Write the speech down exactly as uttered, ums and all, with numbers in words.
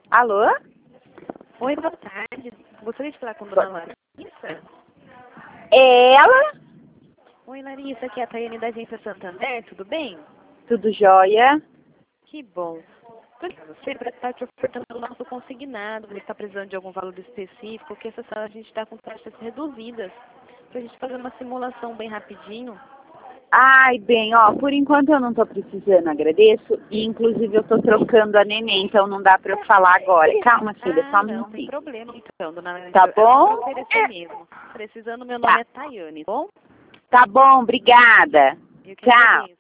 Alô? Oi, boa tarde. Gostaria de falar com a dona Larissa? É ela? Oi, Larissa, aqui é a Tayane da Agência Santander, tudo bem? Tudo jóia? Que bom. Você para estar te ofertando o nosso consignado, você está precisando de algum valor específico, porque essa sala a gente está com taxas reduzidas. Para a gente fazer uma simulação bem rapidinho. Ai, bem, ó, por enquanto eu não tô precisando, agradeço. E inclusive eu tô trocando a neném, então não dá pra eu falar agora. Calma, filha, Ah, só um não, tem minutinho. problema então, dona Larissa. Tá Eu bom? vou oferecer mesmo. Precisando, meu nome Tá. é Tayane, tá bom? Tá bom, obrigada. Eu que Tchau. agradeço.